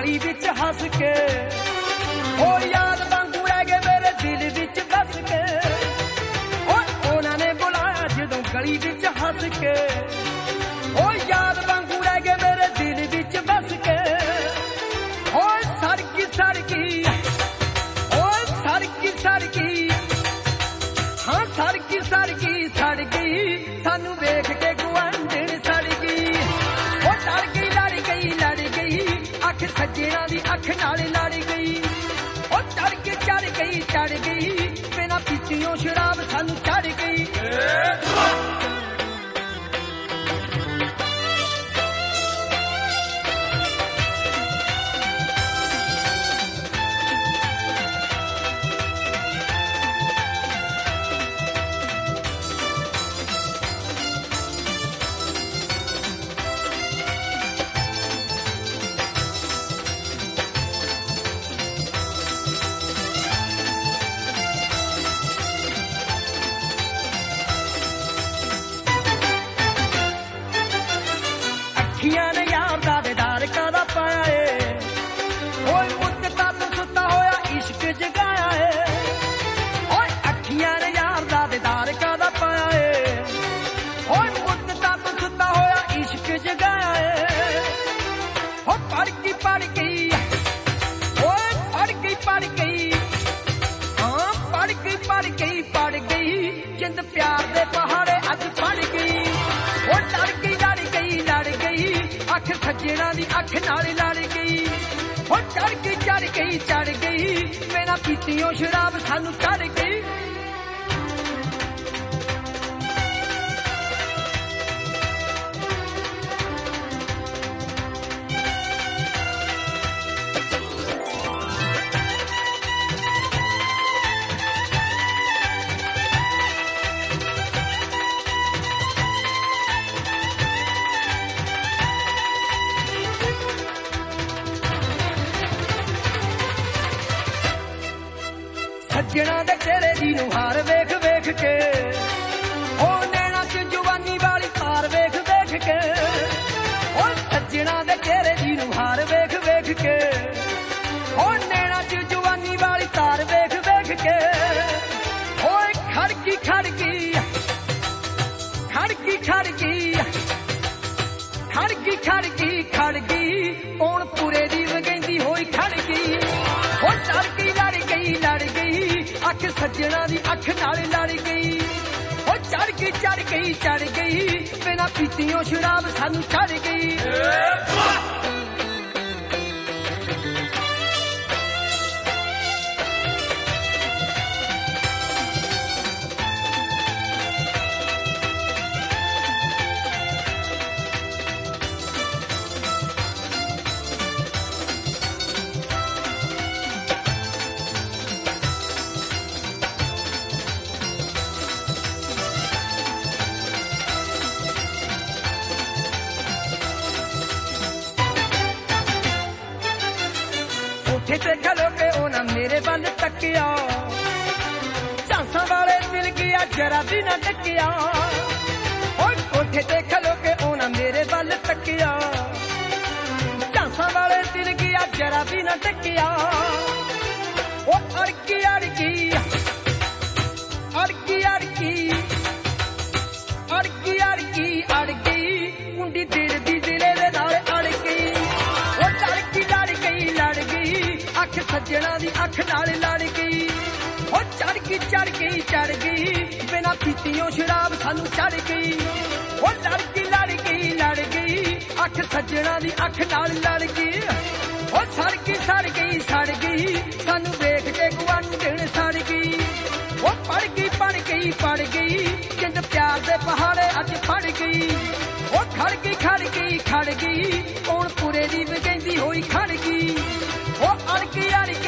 गली विच हस के ओ याद वांगू रह गए मेरे दिल विच बस के ओ उन्हां ने बुलाया जदों गली विच हस के ओ याद वांगू रह गए मेरे दिल विच बस के ओ सड़की सड़की हाँ सड़की सड़की सड़ गई सानू वेख के गुआंढण सड़ गई ओ लड़ गई अख सज्जना दी अख नाल लड़ गई ओ चढ़ गई बिना पीतियों शराब सानू चढ़ गई अखियां ने यार दा दीदार कादा पाया है ओए मुद्दता तो सुता होया इश्क जगाया है ओए अखियां ने यार दा दीदार कादा पाया है ओए मुद्दता तो सुता होया इश्क जगाया है ओ पढ़ गई ओए पढ़ गई हाँ पढ़ गई जिंद प्यार दे पहाड़े अज पढ़ गई ओ लड़ गई अख सज्जना दी अख नाल लड़ गई ओ चढ़ गई बिना पीतियों शराब सानू चढ़ गई सज्जना दे चेहरे दी नुहार वेख वेख के ओ नैना च जवानी वाली तार वेख वेख के ओ सज्जना दे चेहरे दी नुहार वेख वेख के ओ नैना च जवानी वाली तार वेख वेख के ओए खड़की कौन पूरे दी वगैंदी होई खड़की ओ लड़ गई अख सज्जना दी अख नाल लड़ गई ओ चढ़ गई बिना पीतियों शराब सानू चढ़ गई कोठे ते खलो के ओना मेरे वल तकिया झांसा वाले दिल गया जरा भी न टकिया और कोठे ते खलो के ओना मेरे वल तकिया झांसा वाले दिल गया जरा भी न टकिया ओ अड़की कुंडी दिल दी दिले दे नाल अड़ गई ओ लड़ गई अख सज्जना दी अख नाल लड़ गई ओ चढ़ गई बिना पीतियों शराब सानू चढ़ गई ओ लड़ गई अख सज्जना दी अख नाल लड़ गई ओ सड़ गई सानू वेख के गुआंढण सड़ गई ओ पढ़ गई जिंद प्यार दे पहाड़े अज पढ़ गई ओ खड़ गई कौन पूरे दी वगैंदी होई खड़ गई ओ अड़ गई